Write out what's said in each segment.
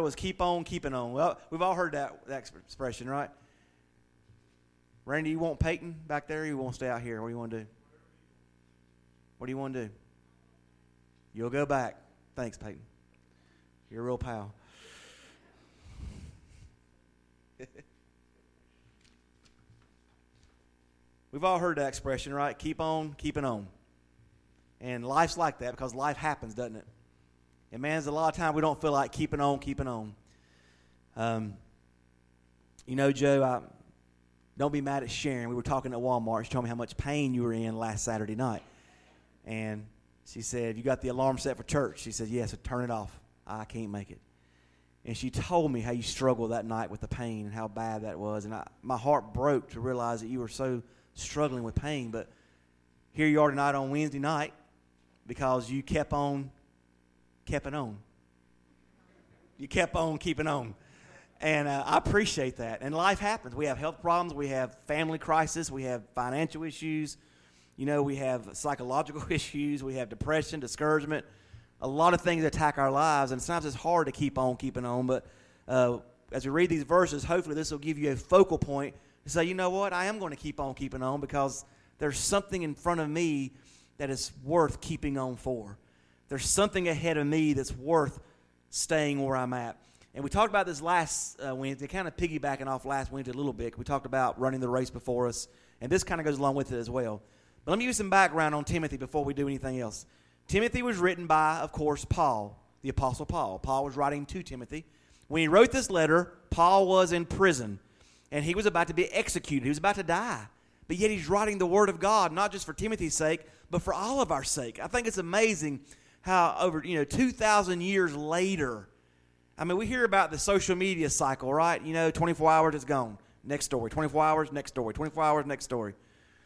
title is Keep On Keeping On. Well, we've all heard that expression, right? Randy, you want Peyton back there, or you want to stay out here? What do you want to do? What do you want to do? You'll go back. Thanks, Peyton. You're a real pal. We've all heard that expression, right? Keep on keeping on. And life's like that because life happens, doesn't it? And man, there's a lot of times we don't feel like keeping on. Joe, don't be mad at Sharon. We were talking at Walmart. She told me how much pain you were in last Saturday night. And she said, you got the alarm set for church? She said, yes, so turn it off. I can't make it. And she told me how you struggled that night with the pain and how bad that was. And my heart broke to realize that you were so struggling with pain. But here you are tonight on Wednesday night because you kept on keeping on. You kept on keeping on. And I appreciate that. And life happens. We have health problems. We have family crisis. We have financial issues. We have psychological issues. We have depression, discouragement, a lot of things that attack our lives. And sometimes it's hard to keep on keeping on. But as we read these verses, hopefully this will give you a focal point to say, you know what, I am going to keep on keeping on because there's something in front of me that is worth keeping on for. There's something ahead of me that's worth staying where I'm at. And we talked about this last Wednesday, kind of piggybacking off last Wednesday a little bit. We talked about running the race before us, and this kind of goes along with it as well. But let me give you some background on Timothy before we do anything else. Timothy was written by, of course, Paul, the Apostle Paul. Paul was writing to Timothy. When he wrote this letter, Paul was in prison, and he was about to be executed. He was about to die. But yet he's writing the Word of God, not just for Timothy's sake, but for all of our sake. I think it's amazing how over 2,000 years later, we hear about the social media cycle, right? 24 hours, it's gone. Next story. 24 hours, next story. 24 hours, next story.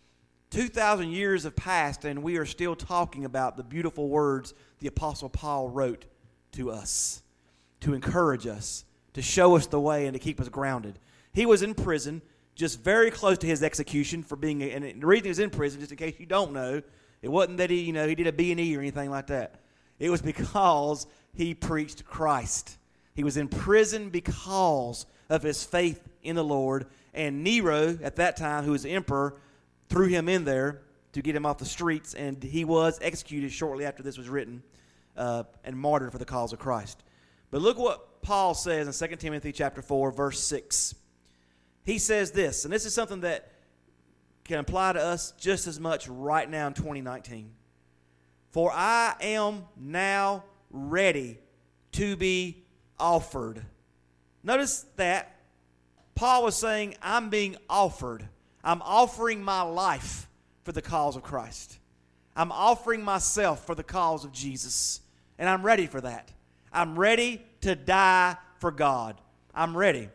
2,000 years have passed, and we are still talking about the beautiful words the Apostle Paul wrote to us, to encourage us, to show us the way, and to keep us grounded. He was in prison, just very close to his execution for being, and the reason he was in prison, just in case you don't know, it wasn't that he did a B&E or anything like that. It was because he preached Christ. He was in prison because of his faith in the Lord. And Nero, at that time, who was emperor, threw him in there to get him off the streets. And he was executed shortly after this was written and martyred for the cause of Christ. But look what Paul says in 2 Timothy chapter 4, verse 6. He says this, and this is something that can apply to us just as much right now in 2019. For I am now ready to be offered. Notice that Paul was saying, I'm being offered. I'm offering my life for the cause of Christ. I'm offering myself for the cause of Jesus. And I'm ready for that. I'm ready to die for God. I'm ready.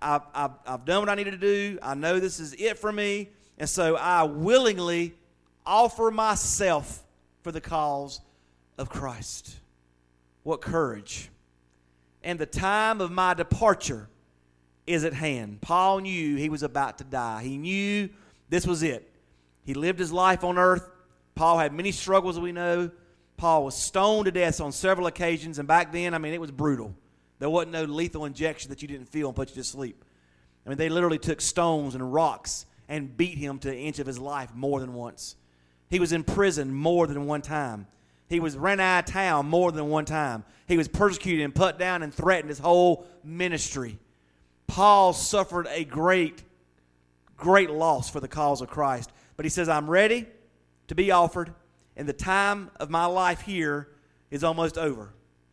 I've done what I needed to do. I know this is it for me. And so I willingly offer myself for the cause of Christ. What courage. And the time of my departure is at hand. Paul knew he was about to die. He knew this was it. He lived his life on earth. Paul had many struggles, we know. Paul was stoned to death on several occasions, and back then, it was brutal. There wasn't no lethal injection that you didn't feel and put you to sleep. They literally took stones and rocks and beat him to an inch of his life more than once. He was in prison more than one time. He was ran out of town more than one time. He was persecuted and put down and threatened his whole ministry. Paul suffered a great, great loss for the cause of Christ. But he says, I'm ready to be offered, and the time of my life here is almost over.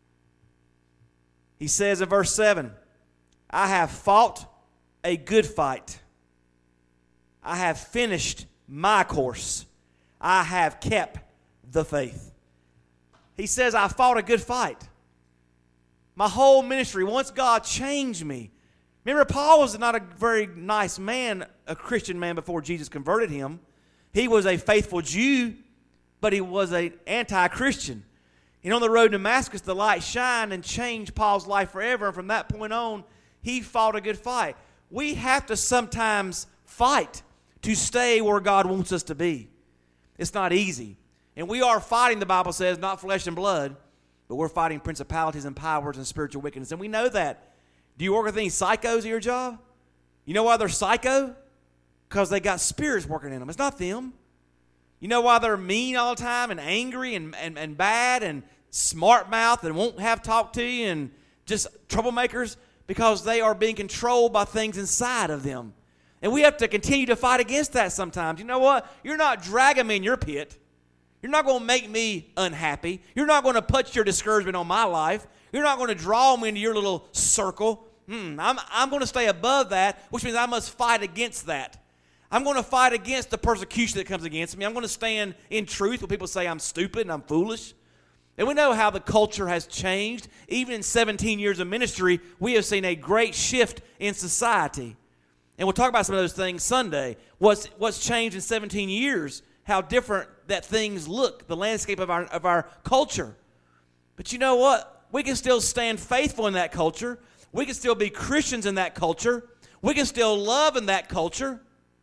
He says in verse 7, I have fought a good fight. I have finished my course. I have kept the faith. He says, I fought a good fight. My whole ministry, once God changed me. Remember, Paul was not a very nice man, a Christian man before Jesus converted him. He was a faithful Jew, but he was an anti-Christian. And on the road to Damascus, the light shined and changed Paul's life forever. And from that point on, he fought a good fight. We have to sometimes fight to stay where God wants us to be. It's not easy. And we are fighting, the Bible says, not flesh and blood, but we're fighting principalities and powers and spiritual wickedness. And we know that. Do you work with any psychos at your job? You know why they're psycho? Because they got spirits working in them. It's not them. You know why they're mean all the time and angry and bad and smart mouth and won't have talk to you and just troublemakers? Because they are being controlled by things inside of them. And we have to continue to fight against that sometimes. You know what? You're not dragging me in your pit. You're not going to make me unhappy. You're not going to put your discouragement on my life. You're not going to draw me into your little circle. I'm going to stay above that, which means I must fight against that. I'm going to fight against the persecution that comes against me. I'm going to stand in truth when people say I'm stupid and I'm foolish. And we know how the culture has changed. Even in 17 years of ministry, we have seen a great shift in society. And we'll talk about some of those things Sunday. What's changed in 17 years, how different that things look, the landscape of our culture. But you know what? We can still stand faithful in that culture. We can still be Christians in that culture. We can still love in that culture.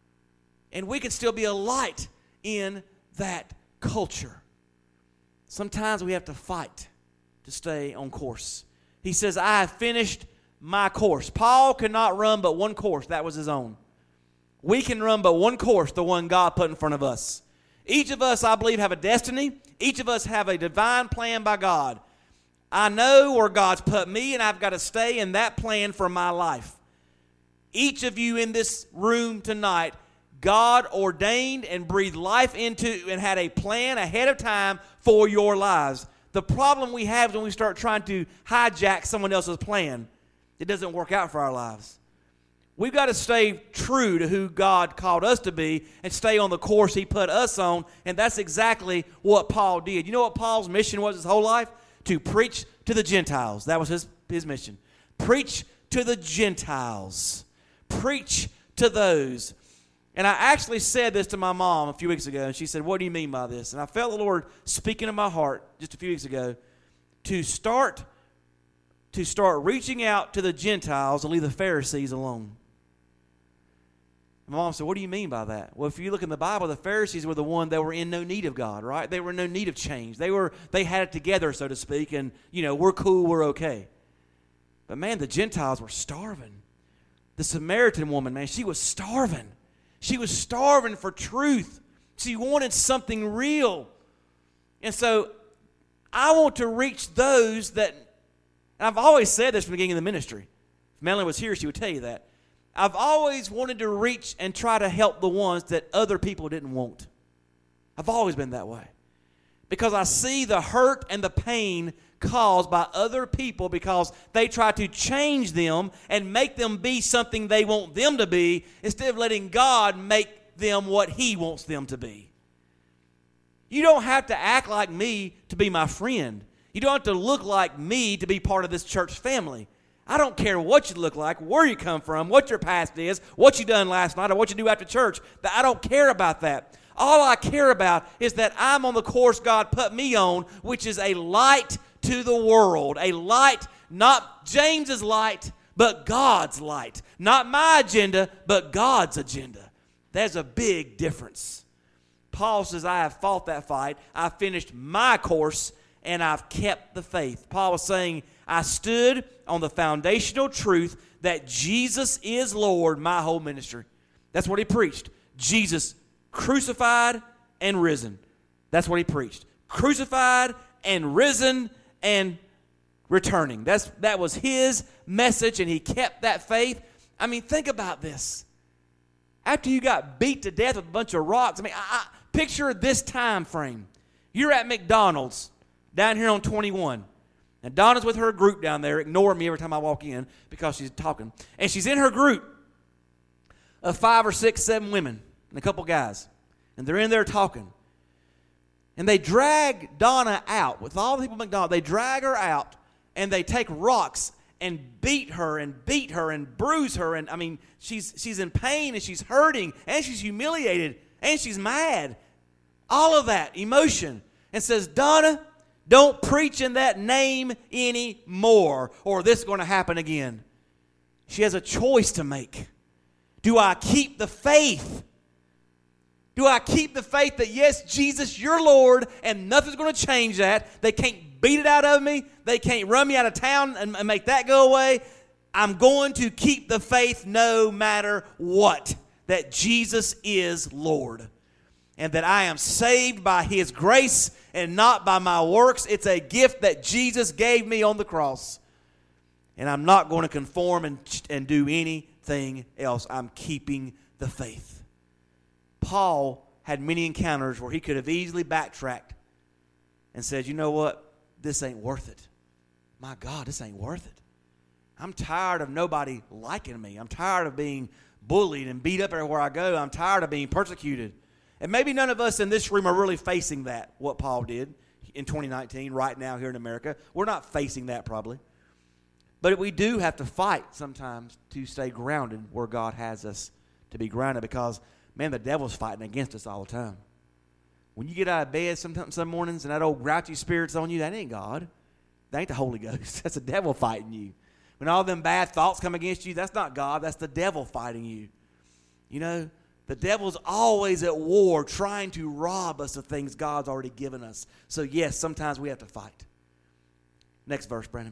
And we can still be a light in that culture. Sometimes we have to fight to stay on course. He says, I have finished my course. Paul could not run but one course. That was his own. We can run but one course, the one God put in front of us. Each of us, I believe, have a destiny. Each of us have a divine plan by God. I know where God's put me, and I've got to stay in that plan for my life. Each of you in this room tonight, God ordained and breathed life into and had a plan ahead of time for your lives. The problem we have is when we start trying to hijack someone else's plan, it doesn't work out for our lives. We've got to stay true to who God called us to be and stay on the course He put us on, and that's exactly what Paul did. You know what Paul's mission was his whole life? To preach to the Gentiles. That was his mission. Preach to the Gentiles. Preach to those. And I actually said this to my mom a few weeks ago, and she said, what do you mean by this? And I felt the Lord speaking to my heart just a few weeks ago to start reaching out to the Gentiles and leave the Pharisees alone. And my mom said, what do you mean by that? Well, if you look in the Bible, the Pharisees were the one that were in no need of God, right? They were in no need of change. They had it together, so to speak, and, we're cool, we're okay. But, man, the Gentiles were starving. The Samaritan woman, man, she was starving. She was starving for truth. She wanted something real. And so I want to reach those that, and I've always said this from the beginning of the ministry. If Melanie was here, she would tell you that. I've always wanted to reach and try to help the ones that other people didn't want. I've always been that way. Because I see the hurt and the pain caused by other people because they try to change them and make them be something they want them to be instead of letting God make them what He wants them to be. You don't have to act like me to be my friend. You don't have to look like me to be part of this church family. I don't care what you look like, where you come from, what your past is, what you done last night, or what you do after church. I don't care about that. All I care about is that I'm on the course God put me on, which is a light to the world. A light, not James's light, but God's light. Not my agenda, but God's agenda. There's a big difference. Paul says, I have fought that fight. I finished my course, and I've kept the faith. Paul was saying, I stood on the foundational truth that Jesus is Lord my whole ministry. That's what he preached. Jesus crucified and risen. That's what he preached. Crucified and risen and returning. That was his message, and he kept that faith. I mean, think about this. After you got beat to death with a bunch of rocks, I picture this time frame. You're at McDonald's down here on 21. And Donna's with her group down there, ignoring me every time I walk in because she's talking. And she's in her group of 5 or 6, 7 women and a couple guys. And they're in there talking. And they drag Donna out. With all the people at McDonald's, they drag her out and they take rocks and beat her and bruise her. And, she's in pain and she's hurting and she's humiliated and she's mad. All of that emotion. And says, Donna, don't preach in that name anymore, or this is going to happen again. She has a choice to make. Do I keep the faith? Do I keep the faith that, yes, Jesus, you're Lord, and nothing's going to change that? They can't beat it out of me. They can't run me out of town and make that go away. I'm going to keep the faith no matter what, that Jesus is Lord, and that I am saved by His grace and not by my works. It's a gift that Jesus gave me on the cross, and I'm not going to conform and do anything else. I'm keeping the faith. Paul had many encounters where he could have easily backtracked and said, you know what? This ain't worth it. My God, this ain't worth it. I'm tired of nobody liking me. I'm tired of being bullied and beat up everywhere I go. I'm tired of being persecuted. And maybe none of us in this room are really facing that, what Paul did in 2019, right now here in America. We're not facing that probably. But we do have to fight sometimes to stay grounded where God has us to be grounded, because man, the devil's fighting against us all the time. When you get out of bed some mornings and that old grouchy spirit's on you, that ain't God. That ain't the Holy Ghost. That's the devil fighting you. When all them bad thoughts come against you, that's not God. That's the devil fighting you. You know, the devil's always at war trying to rob us of things God's already given us. So, yes, sometimes we have to fight. Next verse, Brandon.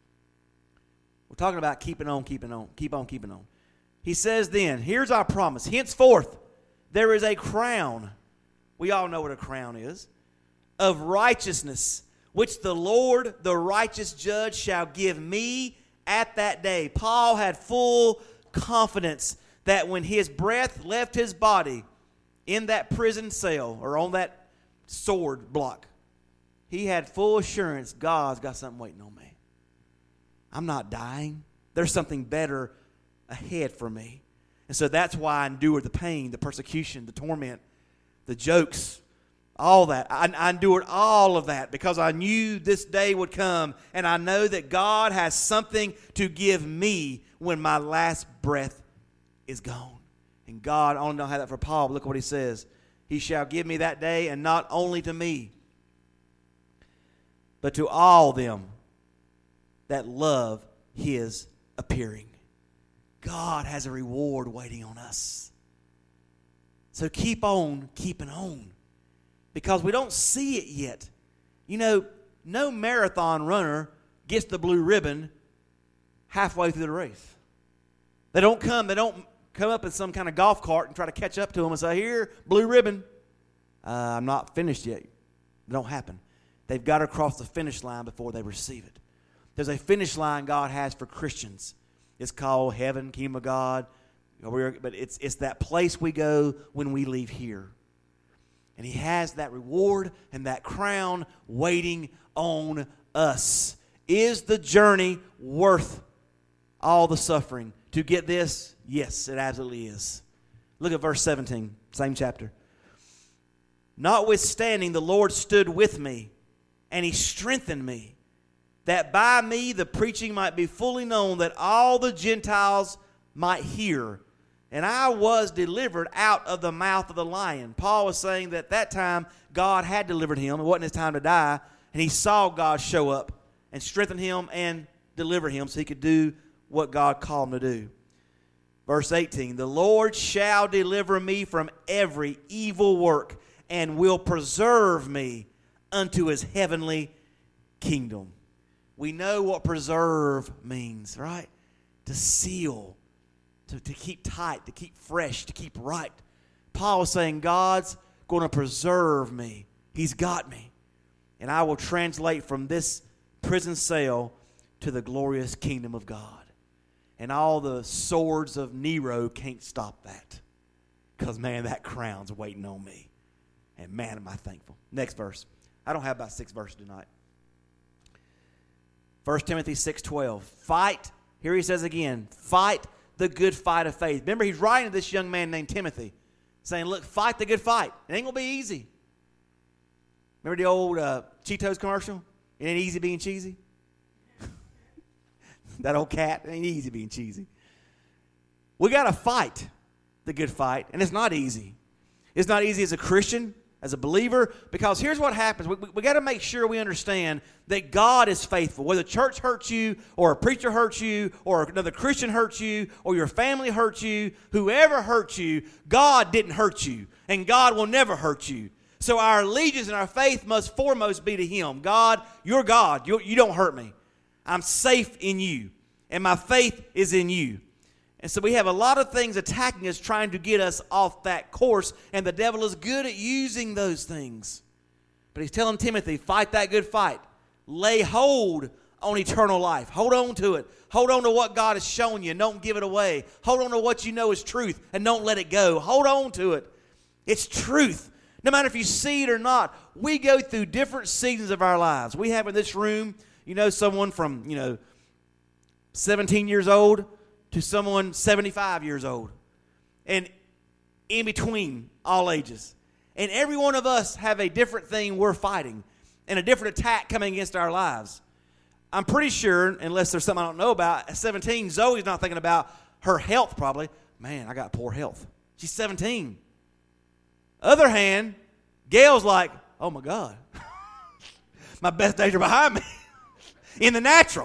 We're talking about keeping on, keeping on, keep on, keeping on. He says then, here's our promise. Henceforth, there is a crown. We all know what a crown is. Of righteousness, which the Lord, the righteous judge, shall give me at that day. Paul had full confidence that when his breath left his body in that prison cell or on that sword block, he had full assurance God's got something waiting on me. I'm not dying. There's something better ahead for me. And so that's why I endured the pain, the persecution, the torment, the jokes, all that. I endured all of that because I knew this day would come, and I know that God has something to give me when my last breath is gone. And God, I don't know how that for Paul, but look what he says. He shall give me that day, and not only to me, but to all them that love his appearing. God has a reward waiting on us. So keep on keeping on, because we don't see it yet. You know, no marathon runner gets the blue ribbon halfway through the race. They don't come up in some kind of golf cart and try to catch up to them and say, here, blue ribbon. I'm not finished yet. It don't happen. They've got to cross the finish line before they receive it. There's a finish line God has for Christians. It's called heaven, kingdom of God. But it's that place we go when we leave here. And he has that reward and that crown waiting on us. Is the journey worth all the suffering to get this? Yes, it absolutely is. Look at verse 17, same chapter. Notwithstanding, the Lord stood with me, and he strengthened me, that by me the preaching might be fully known, that all the Gentiles might hear. And I was delivered out of the mouth of the lion. Paul was saying that at that time God had delivered him. It wasn't his time to die. And he saw God show up and strengthen him and deliver him so he could do what God called him to do. Verse 18, the Lord shall deliver me from every evil work and will preserve me unto his heavenly kingdom. We know what preserve means, right? To seal, to keep tight, to keep fresh, to keep right. Paul was saying, God's going to preserve me. He's got me. And I will translate from this prison cell to the glorious kingdom of God. And all the swords of Nero can't stop that. Because, man, that crown's waiting on me. And, man, am I thankful. Next verse. I don't have about 6 verses tonight. 1 Timothy 6:12. Fight. Here he says again, fight the good fight of faith. Remember, he's writing to this young man named Timothy, saying, look, fight the good fight. It ain't going to be easy. Remember the old Cheetos commercial? It ain't easy being cheesy. That old cat, it ain't easy being cheesy. We got to fight the good fight, and it's not easy. It's not easy as a Christian, as a believer, because here's what happens. We got to make sure we understand that God is faithful. Whether church hurts you, or a preacher hurts you, or another Christian hurts you, or your family hurts you, whoever hurts you, God didn't hurt you. and God will never hurt you. So our allegiance and our faith must foremost be to Him. God, you're God. You don't hurt me. I'm safe in you, and my faith is in you. And so we have a lot of things attacking us, trying to get us off that course, and the devil is good at using those things. But he's telling Timothy, fight that good fight. Lay hold on eternal life. Hold on to it. Hold on to what God has shown you and don't give it away. Hold on to what you know is truth and don't let it go. Hold on to it. It's truth. No matter if you see it or not, we go through different seasons of our lives. We have in this room, someone from, 17 years old to someone 75 years old. And in between, all ages. And every one of us have a different thing we're fighting and a different attack coming against our lives. I'm pretty sure, unless there's something I don't know about, at 17, Zoe's not thinking about her health probably. Man, I got poor health. She's 17. Other hand, Gail's like, oh my God. My best days are behind me. In the natural.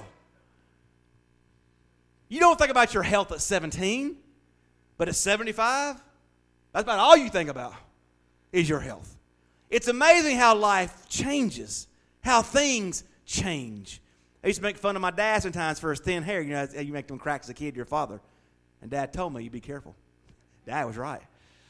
You don't think about your health at 17, but at 75, that's about all you think about is your health. It's amazing how life changes, how things change. I used to make fun of my dad sometimes for his thin hair. You make them cracks as a kid to your father. And Dad told me, you be careful. Dad was right.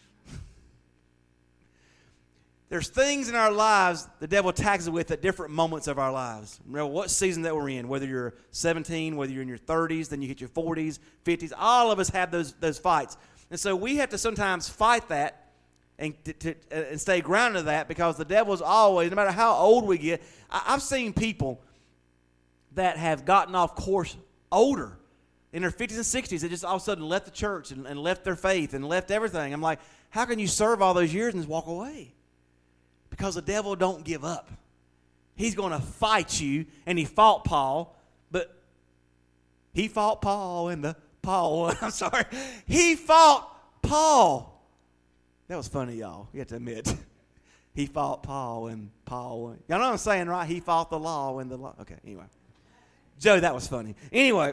There's things in our lives the devil attacks us with at different moments of our lives. Remember what season that we're in, whether you're 17, whether you're in your 30s, then you hit your 40s, 50s. All of us have those fights. And so we have to sometimes fight that and stay grounded to that, because the devil's always, no matter how old we get, I've seen people that have gotten off course older in their 50s and 60s that just all of a sudden left the church and left their faith and left everything. I'm like, how can you serve all those years and just walk away? Because the devil don't give up. He's going to fight you, and he fought Paul, but he fought Paul and the Paul, I'm sorry. He fought Paul. That was funny, y'all. You have to admit. He fought Paul and Paul. Y'all know what I'm saying, right? He fought the law and the law. Okay, anyway. Joe, that was funny. Anyway,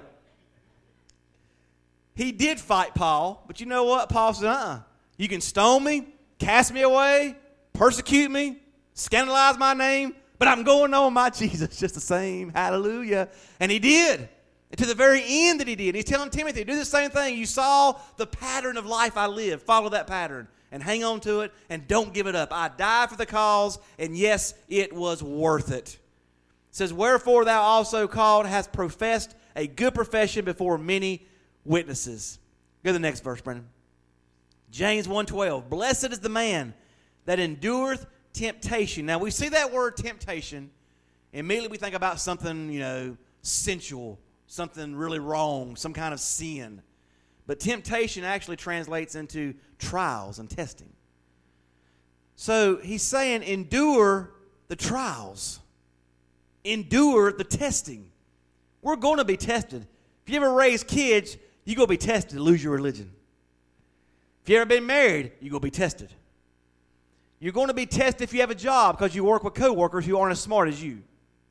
he did fight Paul, but you know what? Paul said, you can stone me, cast me away, persecute me, scandalize my name, but I'm going on my Jesus just the same. Hallelujah. And he did. And to the very end that he did. He's telling Timothy, do the same thing. You saw the pattern of life I live. Follow that pattern and hang on to it and don't give it up. I died for the cause, and yes, it was worth it. It says, wherefore thou also called hast professed a good profession before many witnesses. Go to the next verse, Brendan. James 1:12. Blessed is the man that endureth temptation. Now, we see that word temptation, immediately we think about something, sensual, something really wrong, some kind of sin. But temptation actually translates into trials and testing. So he's saying endure the trials. Endure the testing. We're going to be tested. If you ever raise kids, you're going to be tested to lose your religion. If you ever been married, you're going to be tested. You're going to be tested if you have a job because you work with coworkers who aren't as smart as you.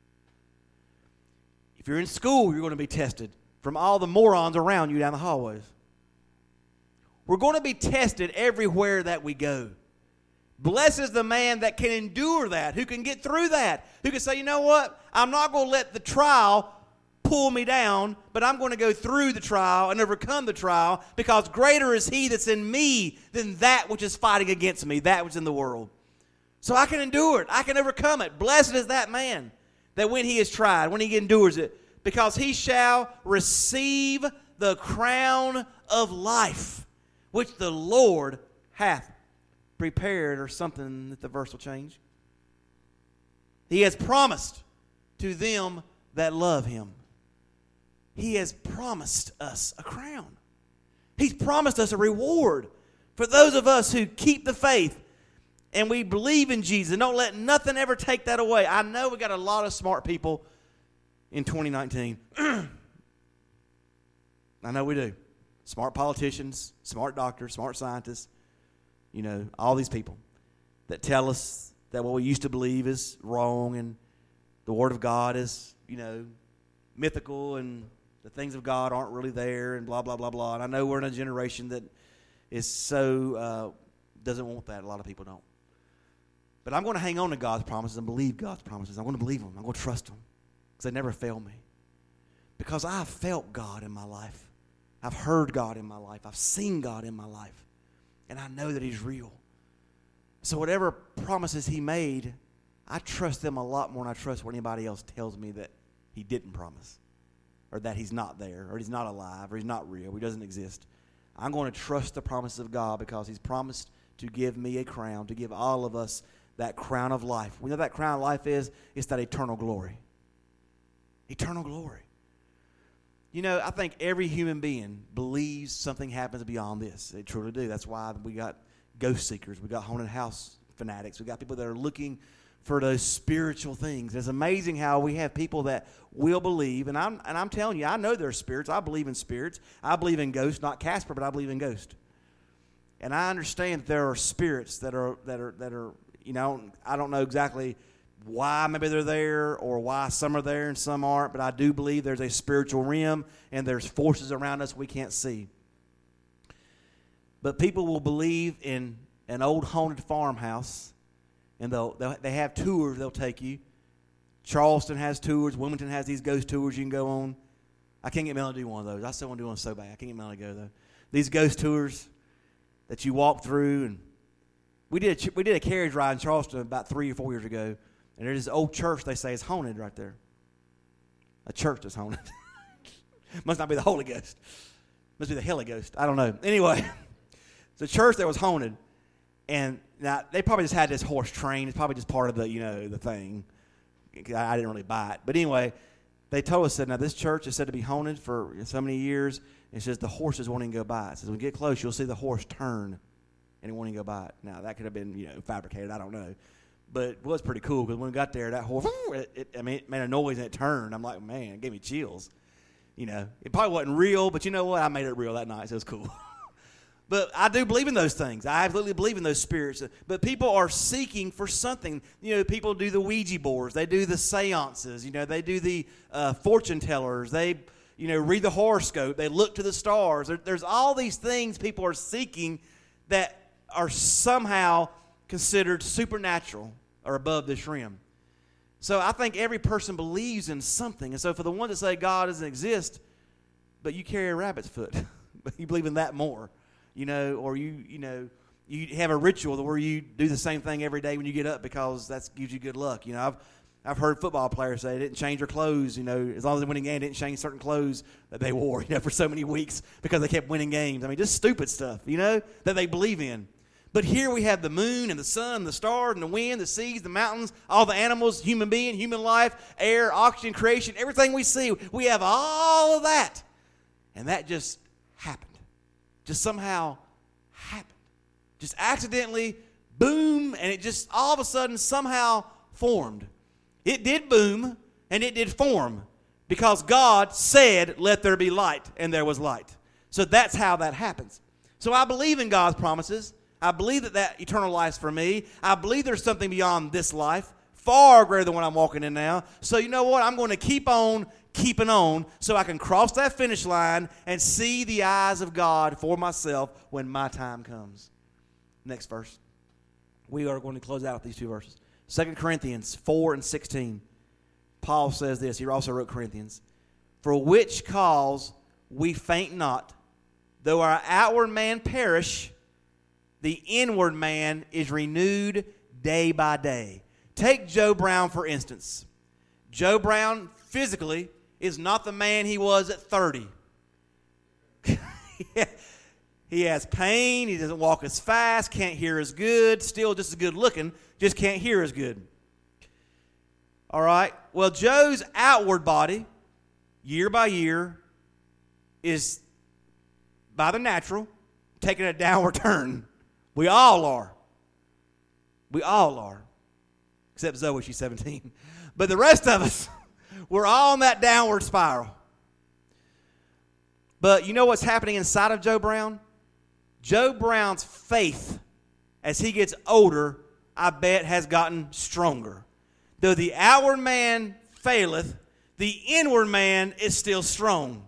If you're in school, you're going to be tested from all the morons around you down the hallways. We're going to be tested everywhere that we go. Blessed is the man that can endure that, who can get through that, who can say, you know what, I'm not going to let the trial pull me down, but I'm going to go through the trial and overcome the trial, because greater is he that's in me than that which is fighting against me, that which is in the world. So I can endure it. I can overcome it. Blessed is that man that when he is tried, when he endures it, because he shall receive the crown of life, which the Lord hath prepared, or something that the verse will change. He has promised to them that love him. He has promised us a crown. He's promised us a reward for those of us who keep the faith and we believe in Jesus and don't let nothing ever take that away. I know we got a lot of smart people in 2019. I know we do. Smart politicians, smart doctors, smart scientists, all these people that tell us that what we used to believe is wrong and the Word of God is, mythical and the things of God aren't really there and blah, blah, blah, blah. And I know we're in a generation that is so doesn't want that. A lot of people don't. But I'm going to hang on to God's promises and believe God's promises. I'm going to believe them. I'm going to trust them because they never fail me. Because I've felt God in my life. I've heard God in my life. I've seen God in my life. And I know that He's real. So whatever promises He made, I trust them a lot more than I trust what anybody else tells me that He didn't promise, or that He's not there, or He's not alive, or He's not real, or He doesn't exist. I'm going to trust the promises of God because He's promised to give me a crown, to give all of us that crown of life. We know that crown of life is? It's that eternal glory. Eternal glory. You know, I think every human being believes something happens beyond this. They truly do. That's why we got ghost seekers. We got haunted house fanatics. We got people that are looking for those spiritual things. It's amazing how we have people that will believe, and I'm telling you, I know there are spirits. I believe in spirits. I believe in ghosts, not Casper, but I believe in ghosts. And I understand that there are spirits that are you know, I don't know exactly why maybe they're there or why some are there and some aren't, but I do believe there's a spiritual realm and there's forces around us we can't see. But people will believe in an old haunted farmhouse, and they have tours they'll take you. Charleston has tours. Wilmington has these ghost tours you can go on. I can't get Melanie to do one of those. I still want to do one so bad. I can't get Melanie to go, though. These ghost tours that you walk through, and we did a carriage ride in Charleston about 3 or 4 years ago, and there's this old church they say is haunted right there. A church that's haunted. Must not be the Holy Ghost. Must be the Holy Ghost. I don't know. Anyway, it's a church that was haunted, and now they probably just had this horse trained. It's probably just part of the, you know, the thing. I didn't really buy it. But anyway, they told us that now this church is said to be haunted for so many years. It says the horses won't even go by. It says when you get close, you'll see the horse turn, and it won't even go by it. Now, that could have been, you know, fabricated. I don't know. But it was pretty cool because when we got there, that horse, it made a noise and it turned. I'm like, man, it gave me chills. You know, it probably wasn't real, but you know what? I made it real that night, so it was cool. But I do believe in those things. I absolutely believe in those spirits. But people are seeking for something. You know, people do the Ouija boards. They do the seances. You know, they do the fortune tellers. They, you know, read the horoscope. They look to the stars. There's all these things people are seeking that are somehow considered supernatural or above this realm. So I think every person believes in something. And so for the ones that say God doesn't exist, but you carry a rabbit's foot, but you believe in that more, you know, or you have a ritual where you do the same thing every day when you get up because that gives you good luck. You know, I've heard football players say they didn't change their clothes, you know, as long as they win a game, they didn't change certain clothes that they wore, you know, for so many weeks because they kept winning games. I mean, just stupid stuff, you know, that they believe in. But here we have the moon and the sun, and the stars and the wind, the seas, the mountains, all the animals, human being, human life, air, oxygen, creation, everything we see. We have all of that. And that just happened. Just somehow happened. Just accidentally, boom, and it just all of a sudden somehow formed. It did boom, and it did form because God said, let there be light, and there was light. So that's how that happens. So I believe in God's promises. I believe that eternal life is for me. I believe there's something beyond this life, far greater than what I'm walking in now. So you know what? I'm going to keep on keeping on so I can cross that finish line and see the eyes of God for myself when my time comes. Next verse. We are going to close out with these two verses. 2 Corinthians 4 and 16. Paul says this. He also wrote Corinthians. For which cause we faint not, though our outward man perish, the inward man is renewed day by day. Take Joe Brown, for instance. Joe Brown, physically, is not the man he was at 30. He has pain. He doesn't walk as fast, can't hear as good, still just as good looking, just can't hear as good. All right? Well, Joe's outward body, year by year, is, by the natural, taking a downward turn. We all are. We all are. Except Zoe, she's 17. But the rest of us, we're all on that downward spiral. But you know what's happening inside of Joe Brown? Joe Brown's faith, as he gets older, I bet has gotten stronger. Though the outward man faileth, the inward man is still strong.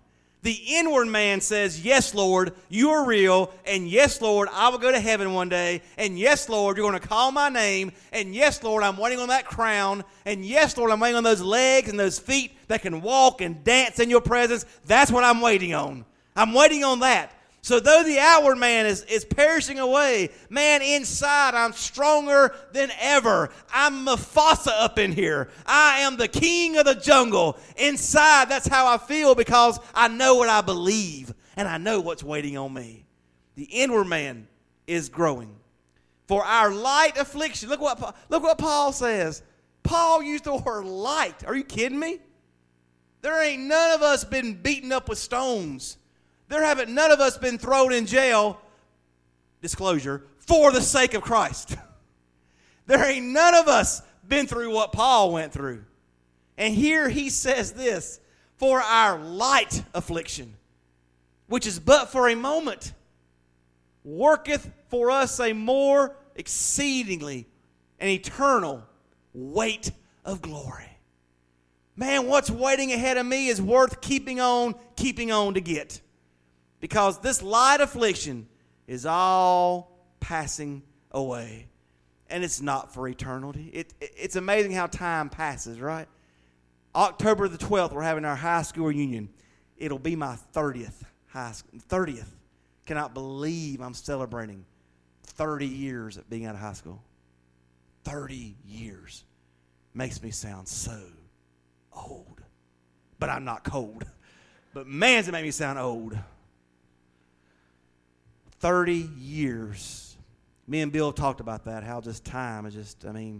The inward man says, yes, Lord, you are real. And yes, Lord, I will go to heaven one day. And yes, Lord, you're going to call my name. And yes, Lord, I'm waiting on that crown. And yes, Lord, I'm waiting on those legs and those feet that can walk and dance in your presence. That's what I'm waiting on. I'm waiting on that. So though the outward man is perishing away, man, inside I'm stronger than ever. I'm Mufasa up in here. I am the king of the jungle. Inside, that's how I feel because I know what I believe and I know what's waiting on me. The inward man is growing. For our light affliction, look what Paul says. Paul used the word light. Are you kidding me? There ain't none of us been beaten up with stones. None of us been thrown in jail, disclosure, for the sake of Christ. There ain't none of us been through what Paul went through. And here he says this, for our light affliction, which is but for a moment, worketh for us a more exceedingly and eternal weight of glory. Man, what's waiting ahead of me is worth keeping on to get. Because this light affliction is all passing away. And it's not for eternity. It's amazing how time passes, right? October the 12th, we're having our high school reunion. It'll be my 30th. Cannot believe I'm celebrating 30 years of being out of high school. 30 years. Makes me sound so old. But I'm not cold. But man, does it make me sound old. 30 years. Me and Bill talked about that, how just time is just, man.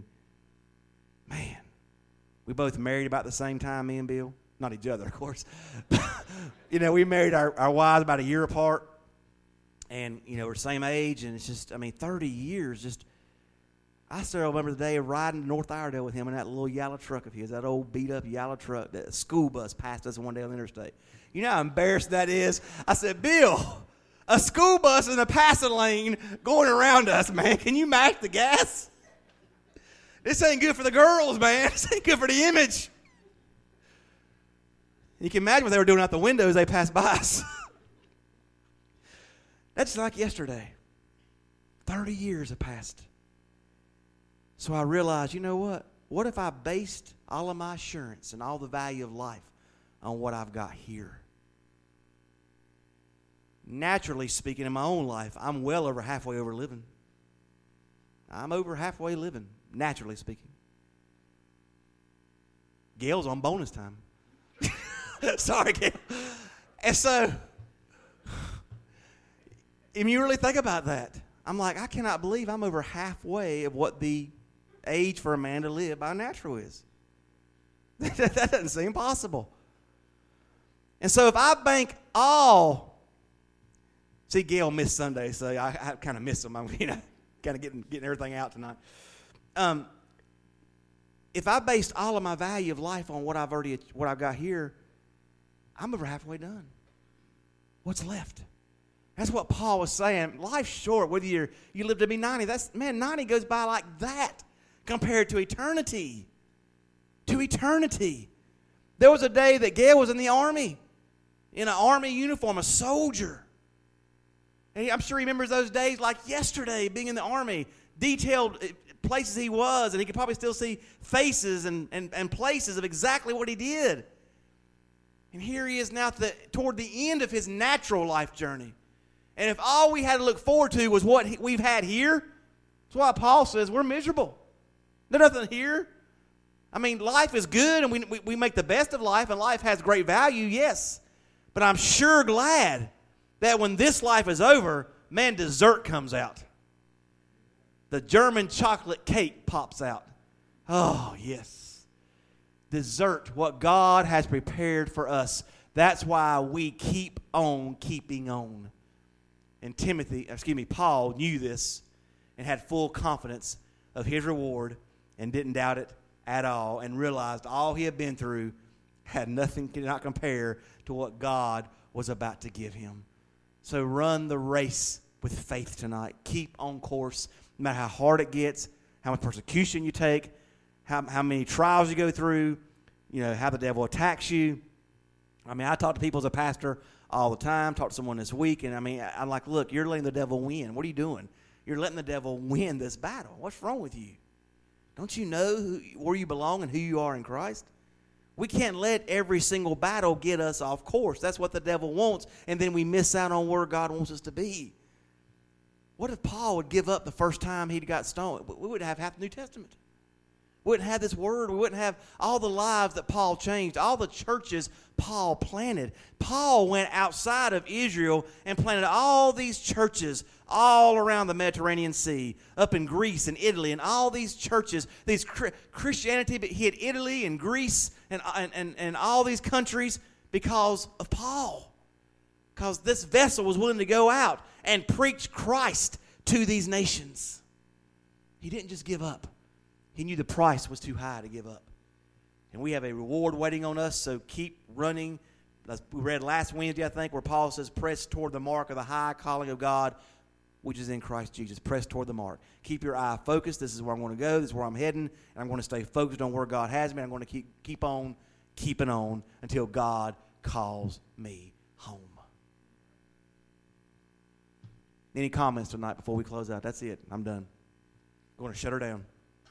We both married about the same time, me and Bill. Not each other, of course. We married our wives about a year apart. And, we're same age. And it's just, 30 years. Just, I still remember the day of riding to North Iredale with him in that little yellow truck of his, that old beat-up yellow truck. That school bus passed us one day on the interstate. You know how embarrassing that is? I said, Bill, a school bus in a passing lane going around us, man. Can you match the gas? This ain't good for the girls, man. This ain't good for the image. You can imagine what they were doing out the window as they passed by us. That's like yesterday. 30 years have passed. So I realized, you know what? What if I based all of my assurance and all the value of life on what I've got here? Naturally speaking, in my own life, I'm well over halfway over living. I'm over halfway living, naturally speaking. Gail's on bonus time. Sorry, Gail. And so, if you really think about that, I'm like, I cannot believe I'm over halfway of what the age for a man to live by natural is. That doesn't seem possible. And so if I bank all... See, Gail missed Sunday, so I kind of missed him. I'm kind of getting everything out tonight. If I based all of my value of life on what I've got here, I'm over halfway done. What's left? That's what Paul was saying. Life's short. Whether you live to be 90, 90 goes by like that compared to eternity. To eternity. There was a day that Gail was in the army, in an army uniform, a soldier. And I'm sure he remembers those days like yesterday, being in the army, detailed places he was, and he could probably still see faces and places of exactly what he did. And here he is now toward the end of his natural life journey. And if all we had to look forward to was what we've had here, that's why Paul says we're miserable. There's nothing here. Life is good, and we make the best of life, and life has great value, yes. But I'm sure glad that when this life is over, man, dessert comes out. The German chocolate cake pops out. Oh, yes. Dessert, what God has prepared for us. That's why we keep on keeping on. And Paul knew this and had full confidence of his reward and didn't doubt it at all and realized all he had been through had nothing, could not compare to what God was about to give him. So run the race with faith tonight. Keep on course, no matter how hard it gets, how much persecution you take, how many trials you go through, how the devil attacks you. I talk to people as a pastor all the time. Talk to someone this week, and I mean, I'm like, look, you're letting the devil win. What are you doing? You're letting the devil win this battle. What's wrong with you? Don't you know where you belong and who you are in Christ? We can't let every single battle get us off course. That's what the devil wants, and then we miss out on where God wants us to be. What if Paul would give up the first time he got stoned? We wouldn't have half the New Testament. We wouldn't have this word. We wouldn't have all the lives that Paul changed, all the churches Paul planted. Paul went outside of Israel and planted all these churches all around the Mediterranean Sea, up in Greece and Italy, and all these churches, these Christianity, but he had Italy and Greece and all these countries because of Paul. Because this vessel was willing to go out and preach Christ to these nations. He didn't just give up. He knew the price was too high to give up. And we have a reward waiting on us, so keep running. As we read last Wednesday, I think, where Paul says, press toward the mark of the high calling of God, which is in Christ Jesus. Press toward the mark. Keep your eye focused. This is where I'm going to go. This is where I'm heading. And I'm going to stay focused on where God has me. I'm going to keep on keeping on until God calls me home. Any comments tonight before we close out? That's it. I'm done. I'm going to shut her down.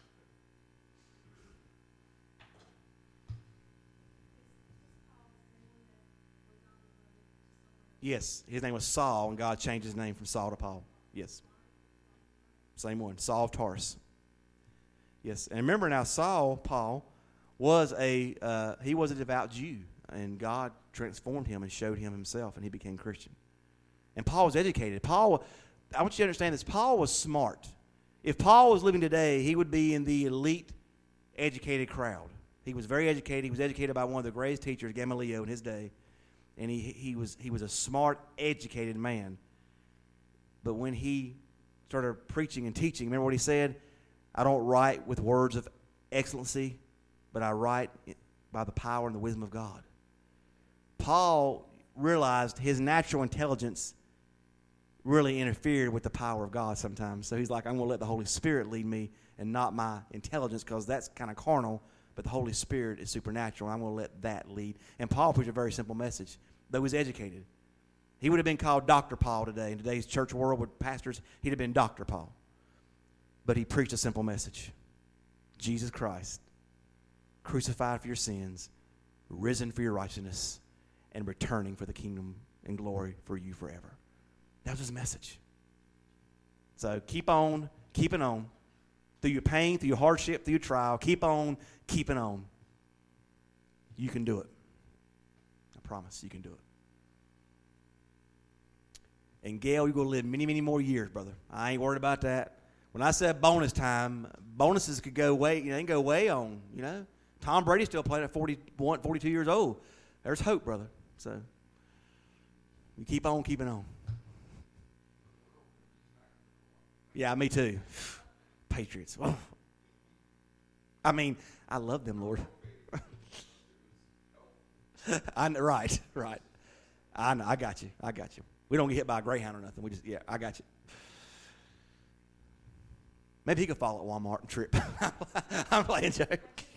Yes, his name was Saul, and God changed his name from Saul to Paul. Yes. Same one, Saul of Tarsus. Yes, and remember now, Paul, was a devout Jew, and God transformed him and showed him himself, and he became Christian. And Paul was educated. I want you to understand this. Paul was smart. If Paul was living today, he would be in the elite, educated crowd. He was very educated. He was educated by one of the greatest teachers, Gamaliel, in his day. And he was a smart, educated man. But when he started preaching and teaching, remember what he said? I don't write with words of excellency, but I write by the power and the wisdom of God. Paul realized his natural intelligence really interfered with the power of God sometimes. So he's like, I'm going to let the Holy Spirit lead me and not my intelligence, because that's kind of carnal. But the Holy Spirit is supernatural. I'm going to let that lead. And Paul preached a very simple message. Though he was educated, he would have been called Dr. Paul today. In today's church world with pastors, he'd have been Dr. Paul. But he preached a simple message. Jesus Christ, crucified for your sins, risen for your righteousness, and returning for the kingdom and glory for you forever. That was his message. So keep on keeping on. Through your pain, through your hardship, through your trial, keep on keeping on. You can do it. I promise you can do it. And Gail, you're going to live many, many more years, brother. I ain't worried about that. When I said bonus time, bonuses could go way, they can go way on, Tom Brady's still playing at 41, 42 years old. There's hope, brother. So you keep on keeping on. Yeah, me too. Patriots. Oh. I mean, I love them, Lord. Right. I know. I got you. We don't get hit by a Greyhound or nothing. I got you. Maybe he could fall at Walmart and trip. I'm playing joke.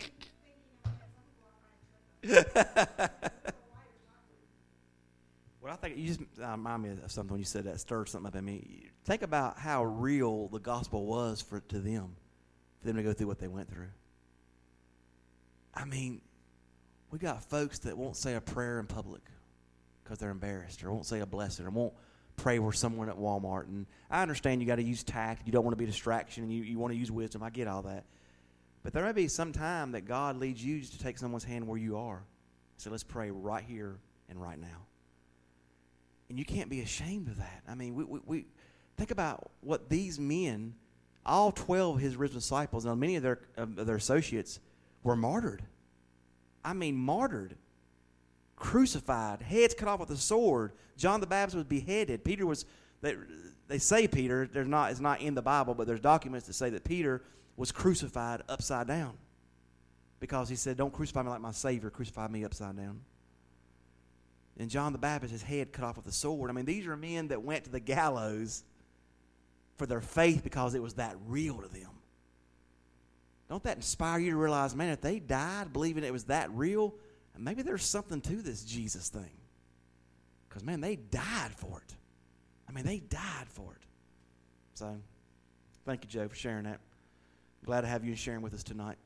Well, I think you just remind me of something when you said that, stirred something up in me. Think about how real the gospel was to them to go through what they went through. I mean, we got folks that won't say a prayer in public because they're embarrassed, or won't say a blessing, or won't pray with someone at Walmart. And I understand you got to use tact. You don't want to be a distraction, and you want to use wisdom. I get all that. But there may be some time that God leads you to take someone's hand where you are. So let's pray right here and right now. And you can't be ashamed of that. I mean, we think about what these men, all 12 of his original disciples, and many of their associates, were martyred. I mean, martyred, crucified, heads cut off with a sword. John the Baptist was beheaded. Peter was. They say Peter. It's not in the Bible, but there's documents that say that Peter was crucified upside down, because he said, "Don't crucify me like my Savior. Crucify me upside down." And John the Baptist, his head cut off with a sword. I mean, these are men that went to the gallows for their faith because it was that real to them. Don't that inspire you to realize, man, if they died believing it was that real, maybe there's something to this Jesus thing. Because, man, they died for it. I mean, they died for it. So, thank you, Joe, for sharing that. Glad to have you sharing with us tonight.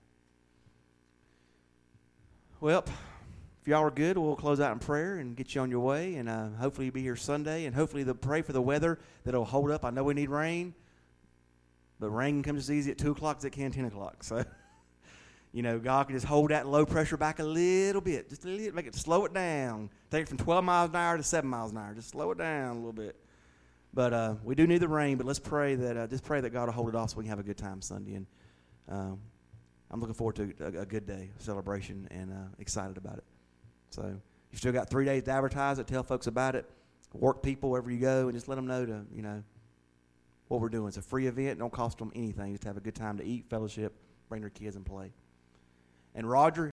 Well, if y'all are good, we'll close out in prayer and get you on your way. And hopefully you'll be here Sunday. And hopefully they'll pray for the weather that it'll hold up. I know we need rain. But rain comes as easy at 2 o'clock as it can 10 o'clock. So, God can just hold that low pressure back a little bit. Just a little, make it slow it down. Take it from 12 miles an hour to 7 miles an hour. Just slow it down a little bit. But we do need the rain. But let's pray that just pray that God will hold it off so we can have a good time Sunday. And I'm looking forward to a good day of celebration and excited about it. So you've still got 3 days to advertise it, tell folks about it, work people wherever you go, and just let them know what we're doing. It's a free event. Don't cost them anything. Just have a good time to eat, fellowship, bring their kids and play. And Roger,